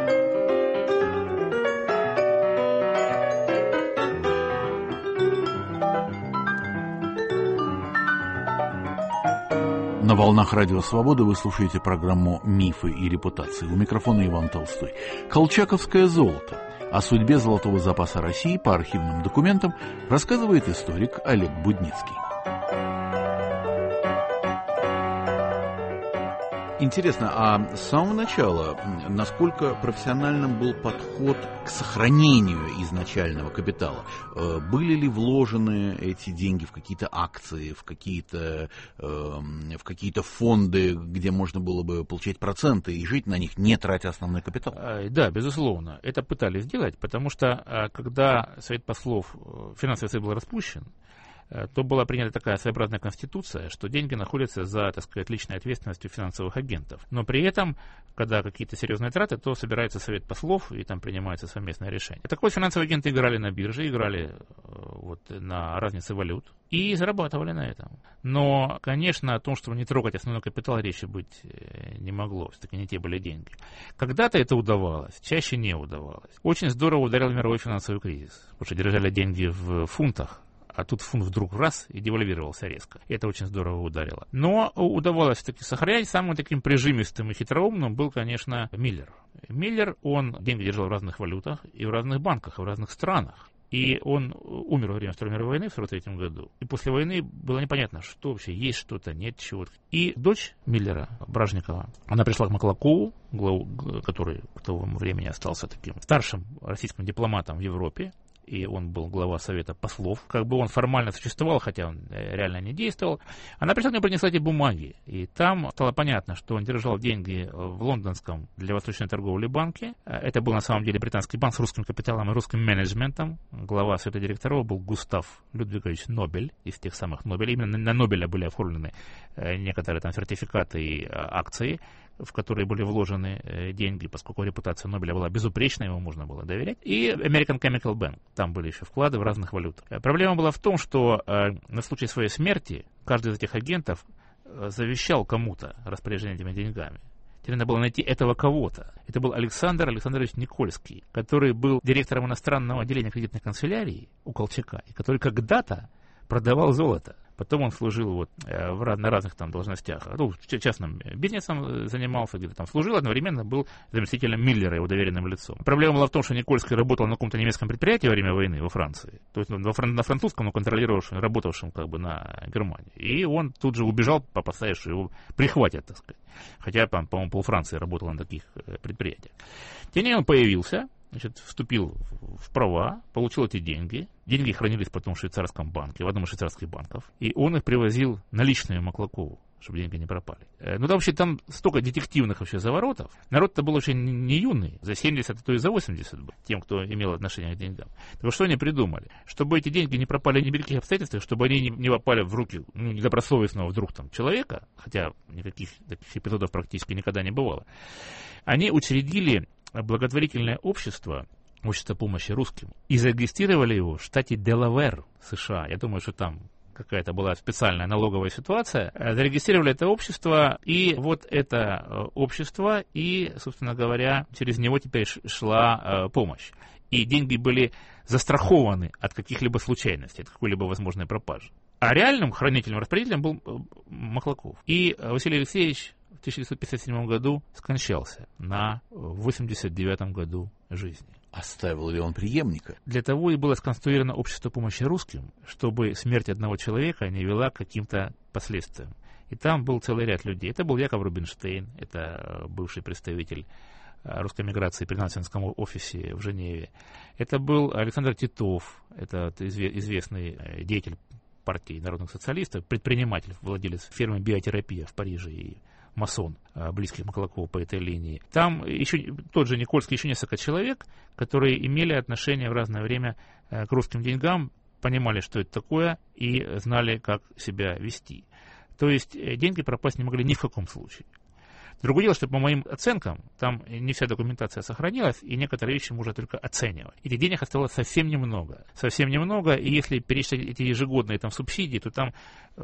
На волнах Радио Свобода вы слушаете программу «Мифы и репутации». У микрофона Иван Толстой. Колчаковское золото. О судьбе золотого запаса России по архивным документам рассказывает историк Олег Будницкий. Интересно, а с самого начала, насколько профессиональным был подход к сохранению изначального капитала? Были ли вложены эти деньги в какие-то акции, в какие-то фонды, где можно было бы получать проценты и жить на них, не тратя основной капитал? Да, безусловно. Это пытались сделать, потому что когда Совет послов, финансовый совет был распущен, то была принята такая своеобразная конституция, что деньги находятся за, так сказать, личной ответственностью финансовых агентов. Но при этом, когда какие-то серьезные траты, то собирается совет послов, и там принимается совместное решение. Так вот, финансовые агенты играли на бирже, играли вот на разнице валют и зарабатывали на этом. Но, конечно, о том, чтобы не трогать основной капитал, речи быть не могло. Все-таки не те были деньги. Когда-то это удавалось, чаще не удавалось. Очень здорово ударил мировой финансовый кризис, потому что держали деньги в фунтах, а тут фунт вдруг раз и девальвировался резко. Это очень здорово ударило. Но удавалось все-таки сохранять. Самым таким прижимистым и хитроумным был, конечно, Миллер. Миллер, он деньги держал в разных валютах и в разных банках, и в разных странах. И он умер во время Второй мировой войны в 1943 году. И после войны было непонятно, что вообще есть что-то, нет чего-то. И дочь Миллера, Бражникова, она пришла к Маклакову, который к тому времени остался таким старшим российским дипломатом в Европе. И он был глава Совета послов. Как бы он формально существовал, хотя он реально не действовал. Она пришла к нему, принесла эти бумаги. И там стало понятно, что он держал деньги в лондонском для восточной торговли банке. Это был на самом деле британский банк с русским капиталом и русским менеджментом. Глава Совета директоров был Густав Людвигович Нобель, из тех самых Нобелей. Именно на Нобеля были оформлены некоторые там сертификаты и акции, в которые были вложены деньги, поскольку репутация Нобеля была безупречна, ему можно было доверять. И American Chemical Bank. Там были еще вклады в разных валютах. Проблема была в том, что на случай своей смерти каждый из этих агентов завещал кому-то распоряжение этими деньгами. Теперь надо было найти этого кого-то. Это был Александр Александрович Никольский, который был директором иностранного отделения кредитной канцелярии у Колчака, и который когда-то продавал золото. Потом он служил вот на разных там должностях. Ну, частным бизнесом занимался, где-то там служил, одновременно был заместителем Миллера, его доверенным лицом. Проблема была в том, что Никольский работал на каком-то немецком предприятии во время войны во Франции. То есть на французском, но контролировавшем, работавшим как бы на Германии. И он тут же убежал, опасаясь, что его прихватят, так сказать. Хотя, по-моему, полфранции работал на таких предприятиях. Тем не менее, он появился. Значит, вступил в права, получил эти деньги. Деньги хранились потом в швейцарском банке, в одном из швейцарских банков. И он их привозил наличными Маклакову. чтобы деньги не пропали. Ну, там вообще там столько детективных вообще заворотов. Народ-то был очень не юный, за 70, а то и за 80 был, тем, кто имел отношение к деньгам. Так вот, что они придумали? Чтобы эти деньги не пропали ни при каких обстоятельствах, чтобы они не попали в руки недобросовестного вдруг там человека, хотя никаких таких эпизодов практически никогда не бывало, они учредили благотворительное общество помощи русским и зарегистрировали его в штате Делавэр, США. Я думаю, что там какая-то была специальная налоговая ситуация, зарегистрировали это общество, и вот это общество, и, собственно говоря, через него теперь шла помощь. И деньги были застрахованы от каких-либо случайностей, от какой-либо возможной пропажи. А реальным хранителем, распорядителем был Маклаков. И Василий Алексеевич в 1957 году скончался на 89 году жизни. Оставил ли он преемника? Для того и было сконструировано общество помощи русским, чтобы смерть одного человека не вела к каким-то последствиям. И там был целый ряд людей. Это был Яков Рубинштейн, это бывший представитель русской миграции при Нансенском офисе в Женеве. Это был Александр Титов, это известный деятель партии народных социалистов, предприниматель, владелец фирмы «Биотерапия» в Париже и масон, близкий к Маклакову по этой линии. Там еще тот же Никольский, еще несколько человек, которые имели отношение в разное время к русским деньгам, понимали, что это такое, и знали, как себя вести. То есть деньги пропасть не могли ни в каком случае. Другое дело, что по моим оценкам, там не вся документация сохранилась, и некоторые вещи можно только оценивать. Этих денег осталось совсем немного. Совсем немного, и если перечислить эти ежегодные там субсидии, то там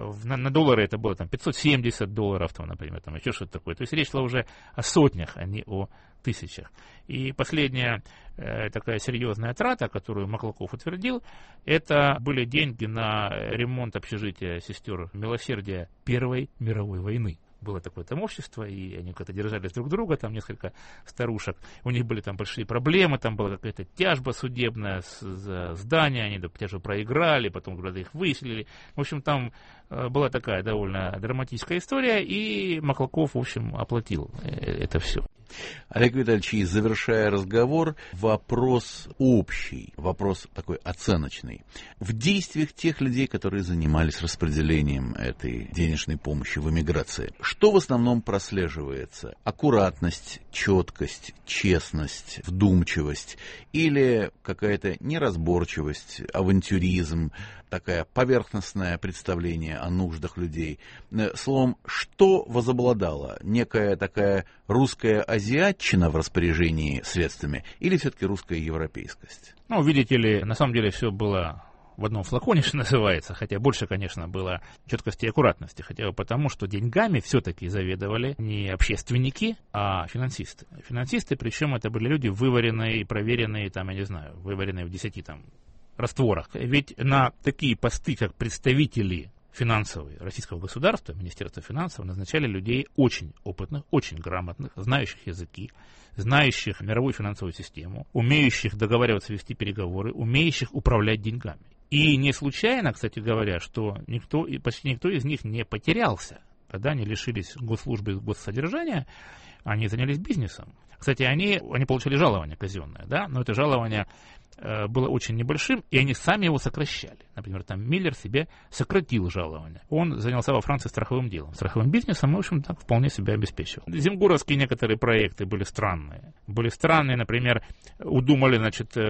на доллары это было там $570, там, например, там еще что-то такое. То есть речь шла уже о сотнях, а не о тысячах. И последняя такая серьезная трата, которую Маклаков утвердил, это были деньги на ремонт общежития сестер Милосердия Первой мировой войны. Было такое там общество, и они как-то держались друг друга, там несколько старушек. У них были там большие проблемы, там была какая-то тяжба судебная за здание, они тяжбу проиграли, потом куда-то их выселили. В общем, там была такая довольно драматическая история, и Маклаков, в общем, оплатил это все. Олег Витальевич, завершая разговор, вопрос общий, вопрос такой оценочный. В действиях тех людей, которые занимались распределением этой денежной помощи в эмиграции, что в основном прослеживается? Аккуратность, четкость, честность, вдумчивость или какая-то неразборчивость, авантюризм, такое поверхностное представление о нуждах людей? Словом, что возобладало? Некая такая русская азиатчина в распоряжении средствами или все-таки русская европейскость? Ну, видите ли, на самом деле все было в одном флаконе, что называется, хотя больше, конечно, было четкости и аккуратности, хотя бы потому, что деньгами все-таки заведовали не общественники, а финансисты. Финансисты, причем это были люди вываренные и проверенные, там, я не знаю, вываренные в 10 там растворах. Ведь на такие посты, как представители финансовые российского государства, Министерства финансов, назначали людей очень опытных, очень грамотных, знающих языки, знающих мировую финансовую систему, умеющих договариваться, вести переговоры, умеющих управлять деньгами. И не случайно, кстати говоря, что почти никто из них не потерялся. Когда они лишились госслужбы и госсодержания, они занялись бизнесом. Кстати, они получали жалование казенное, да, но это жалование было очень небольшим, и они сами его сокращали. Например, там Миллер себе сократил жалование. Он занялся во Франции страховым делом, страховым бизнесом, и, в общем, так вполне себя обеспечивал. Земгоровские некоторые проекты были странные. Например, удумали,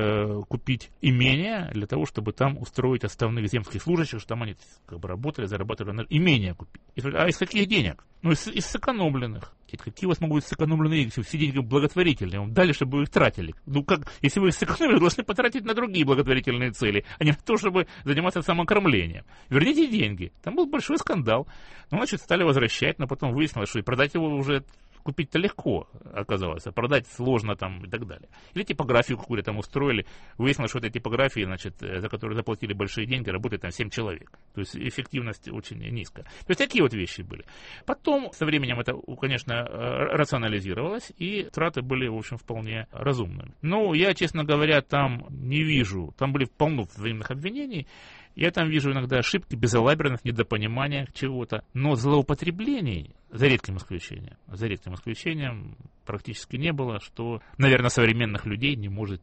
купить имение для того, чтобы там устроить отставных земских служащих, что там они как бы работали, зарабатывали, имение купить. А из каких денег? Ну, из сэкономленных. Какие у вас могут быть сэкономленные деньги? Все деньги благотворительные. Вам дали, чтобы вы их тратили. Ну, как, если вы их сэкономили, должны потратить на другие благотворительные цели, а не на то, чтобы заниматься самокормлением. Верните деньги. Там был большой скандал. Ну, стали возвращать, но потом выяснилось, что и продать его уже купить-то легко оказалось, а продать сложно там и так далее. Или типографию какую-то там устроили, выяснилось, что этой типографии, за которую заплатили большие деньги, работает там 7 человек. То есть эффективность очень низкая. То есть такие вот вещи были. Потом со временем это, конечно, рационализировалось, и траты были, в общем, вполне разумными. Но я, честно говоря, там не вижу, там были полно взаимных обвинений. Я там вижу иногда ошибки, безалаберность, недопонимания чего-то, но злоупотреблений, за редким исключением, практически не было, что, наверное, современных людей не может не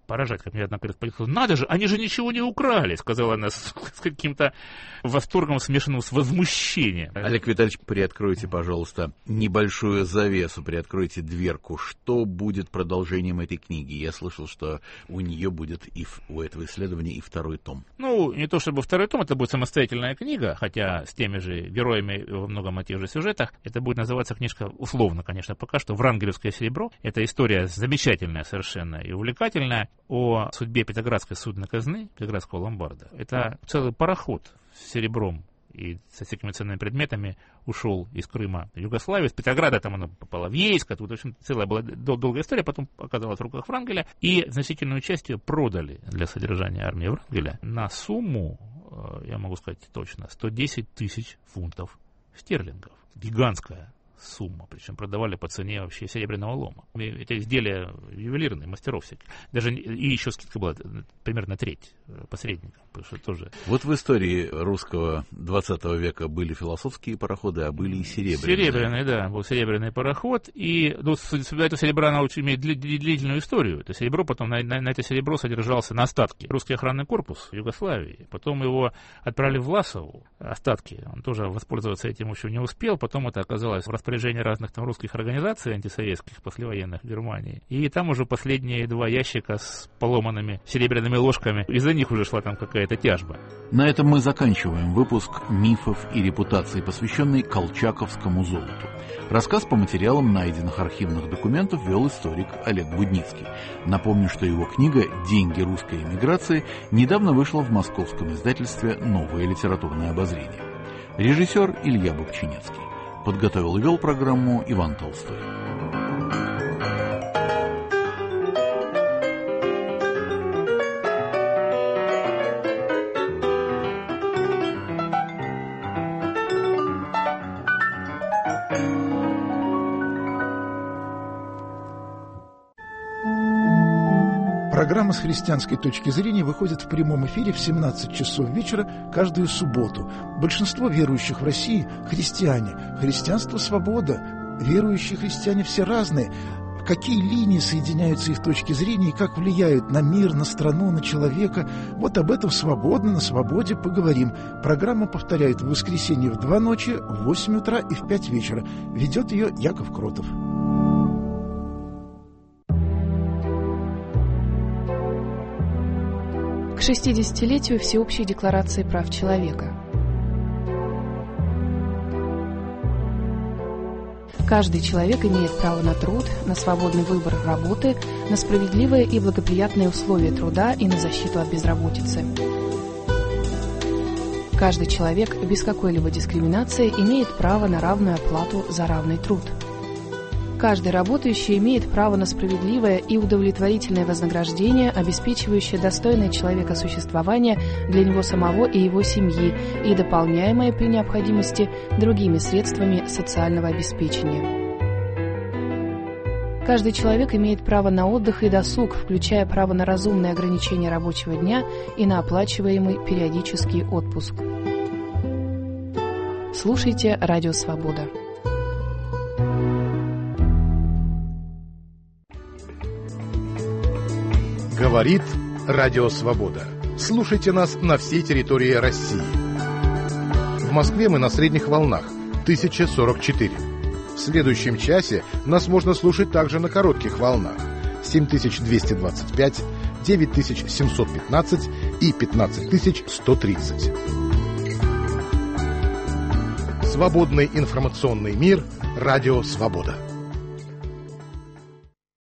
поражать, как мне одна корреспондентка сказала: надо же, они же ничего не украли, сказала она с каким-то восторгом, смешанным с возмущением. Олег Витальевич, приоткройте, пожалуйста, небольшую завесу, приоткройте дверку. Что будет продолжением этой книги? Я слышал, что у нее будет у этого исследования и второй том. Ну, не то чтобы второй том, это будет самостоятельная книга, хотя с теми же героями во многом о тех же сюжетах. Это будет называться книжка, условно, конечно, пока что, «Врангелевское серебро». Это история замечательная совершенно и увлекательная о судьбе Петроградской судной казны, Петроградского ломбарда. Это целый пароход с серебром и со всякими ценными предметами ушел из Крыма в Югославию. Из Петрограда там оно попало в Ейск. Тут, в общем, целая была долгая история. Потом оказалась в руках Врангеля. И значительную часть ее продали для содержания армии Врангеля на сумму, я могу сказать точно, 110 тысяч фунтов стерлингов. Гигантская сумма, причем продавали по цене вообще серебряного лома. Это изделия ювелирные, мастеров всяких. Даже и еще скидка была примерно треть посредникам. Что тоже... Вот в истории русского 20 века были философские пароходы, а были и серебряные. Серебряный, да, был серебряный пароход. И это серебро, оно очень имеет длительную историю. Это серебро, потом на это серебро содержался на остатки русский охранный корпус в Югославии. Потом его отправили в Власову, остатки. Он тоже воспользоваться этим еще не успел. Потом это оказалось в распоряжении разных там русских организаций антисоветских, послевоенных в Германии. И там уже последние 2 ящика с поломанными серебряными ложками. Из-за них уже шла там какая-то тяжба. На этом мы заканчиваем выпуск «Мифов и репутаций», посвященный колчаковскому золоту. Рассказ по материалам найденных архивных документов вел историк Олег Будницкий. Напомню, что его книга «Деньги русской эмиграции» недавно вышла в московском издательстве «Новое литературное обозрение». Режиссер Илья Бобчинецкий. Подготовил и вел программу Иван Толстой. Программа с христианской точки зрения выходит в прямом эфире в 17 часов вечера каждую субботу. Большинство верующих в России – христиане. Христианство – свобода. Верующие христиане все разные. Какие линии соединяются их точки зрения и как влияют на мир, на страну, на человека. Вот об этом свободно, на свободе поговорим. Программа повторяет в воскресенье в 2 ночи, в 8 утра и в 5 вечера. Ведет ее Яков Кротов. К 60-летию Всеобщей декларации прав человека. Каждый человек имеет право на труд, на свободный выбор работы, на справедливые и благоприятные условия труда и на защиту от безработицы. Каждый человек без какой-либо дискриминации имеет право на равную оплату за равный труд. Каждый работающий имеет право на справедливое и удовлетворительное вознаграждение, обеспечивающее достойное человека существование для него самого и его семьи и дополняемое при необходимости другими средствами социального обеспечения. Каждый человек имеет право на отдых и досуг, включая право на разумное ограничение рабочего дня и на оплачиваемый периодический отпуск. Слушайте «Радио Свобода». Говорит Радио Свобода. Слушайте нас на всей территории России. В Москве мы на средних волнах 1044. В следующем часе нас можно слушать также на коротких волнах 7225, 9715 и 15130. Свободный информационный мир. Радио Свобода.